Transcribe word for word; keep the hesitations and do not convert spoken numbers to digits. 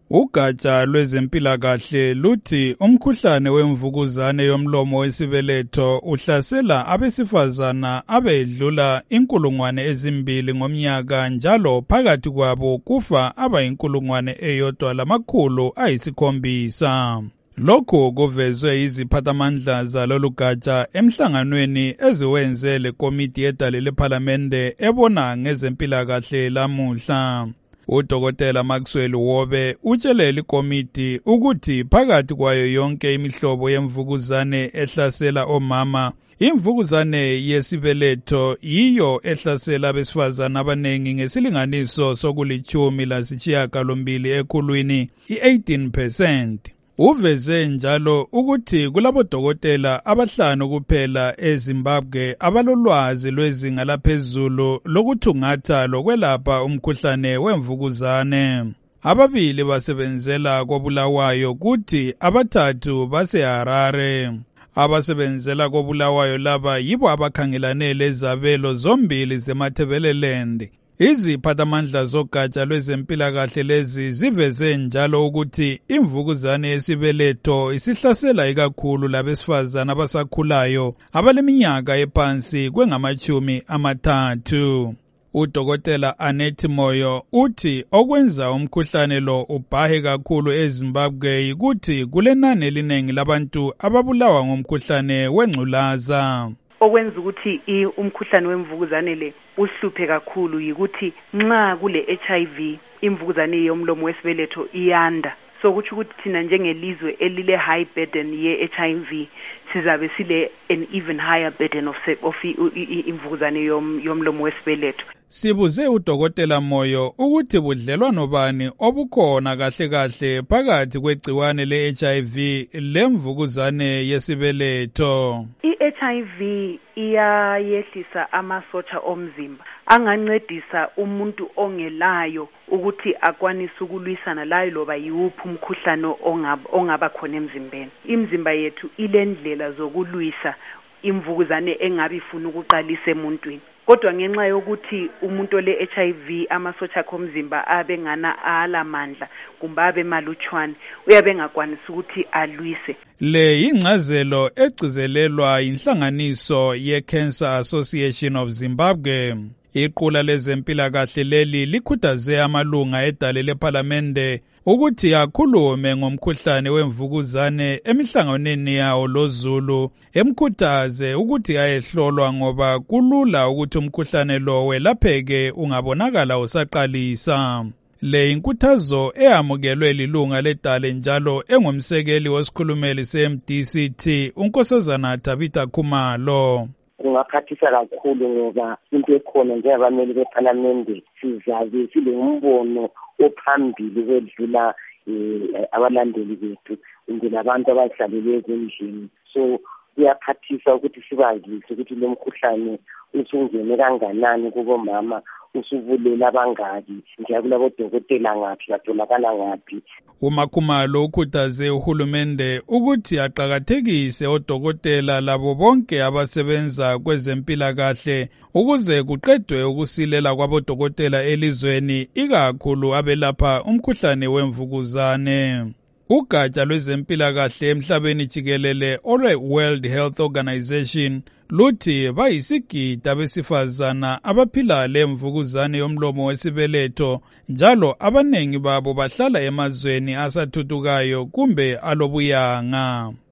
Ugatsha lwezempilakahle luthi umkhuhlane wemvukuzane yomlomo wesibeletho uhlasela abesifazana abedlula inkulungwane ezimbili ngomnyaka, njalo phakathi kwabo kufa abayinkulungwane eyodwa lamakhulu ayisikhombisa. Lokhu kuvezwe yiziphathamandla zalolu gatsha emhlanganweni eziwenze lekomiti yedale lephalamende ebona ngezempilakahle lamuhla. Udokotela Maxwell Wobe utshele likomiti ukuthi phakathi kwayo yonke imihlobo yemvukuzane ehlasela omama, imvukuzane yesibeletho yiyo ehlasela abesifazana abanengi ngesilinganiso sokulitshumi lasitshiyagalombili ekhulwini, i-eighteen percent. Uveze njalo ukuthi kulabodokotela abahlanu kuphela eZimbabwe abalolwazi lwezinga laphezulu lokuthungatha lokwelapha umkhuhlane wemvukuzane. Ababili basebenzela koBulawayo kuthi abathathu baseHarare. Abasebenzela koBulawayo laba yibo abakhangelane lezabelo zombili zeMatabeleland. Iziphathamandla zogatsha lwezempilakahle lezi ziveze njalo ukuthi imvukuzane yesibeletho isihlasela ikakhulu labesifazana abasakhulayo abaleminyaka ephansi kwengamachumi amathathu. Udokotela Anethi Moyo uthi okwenza umkhuhlane lo ubhahe kakhulu eZimbabwe yikuthi kulenani elinengi labantu ababulawa ngomkhuhlane wengculaza. Okwenza ukuthi umkhuhlane wemvukuzane le uhluphe kakhulu yikuthi nxa kule H I V imvukuzane yomlomo wesibeletho iyanda. So kuthi ukuthi thina njengelizwe elile high burden ye H I V sizabe sile an even higher burden of of imvukuzane yomlomo wesibeletho. Sibuze udokotela Moyo ukuthi budlelwano bani obukhona kahle kahle phakathi kwegciwane le H I V lemvukuzane yesibeletho. I-H I V iyayehlisa amasotsha omzimba angancedisa umuntu ongelayo ukuthi akwanise ukulwisana layo loba yiwuphi umkhuhlane ongaba khona emzimbeni. Imzimba yethu ilendlela zokulwisa imvukuzane engabe ifuna ukuqalisa emuntwini. Kodwa ngenxa yokuthi umuntu ole H I V amasotsha omzimba abe ngana alamandla kumbe abe malutshwane, uyabe engakwanisi ukuthi alwise. Le ingcazelo egcizelelwa inhlanganiso ye-Cancer Association of Zimbabwe. Iqula lezempilakahle leli likhuthaze amalunga edale lephalamende ukuthi akhulume ngomkhuhlane wemvukuzane emihlanganweni yawo loZulu, emkhuthaze ukuthi ayehlolwa ngoba kulula ukuthi umkhuhlane lo welapheke ungabonakala usaqalisa. Le inkuthazo eyamukelwe lilunga ledale njalo engumsekeli wesikhulumeli se-M D C T unkosazana Tabitha Khumalo. Kungaphathisa kakhulu ngoba into ekhona njengabameli bephalamende sizabe silombono ophambili kwedlula abalandeli bethu njengalabantu abahlalele ezindlini. So kuyaphathisa ukuthi sibazise ukuthi lo mkhuhlane usungene kanganani kubomama, usubulela abangaki, njalo kulabodokotela ngaphi, batholakala ngaphi. uMakhumalo ukhuthaze uhulumende ukuthi aqakathekise odokotela labo bonke abasebenza kwezempilakahle ukuze kuqedwe ukusilela kwabodokotela elizweni, ikakhulu abelapha umkhuhlane wemvukuzane. Ugatsha lwezempilakahle emhlabeni jikelele olwe-World Health Organization luthi bayisigidi abesifazana abaphila lemvukuzane yomlomo wesibeletho, njalo abanengi babo bahlala emazweni asathuthukayo kumbe alobuyanga.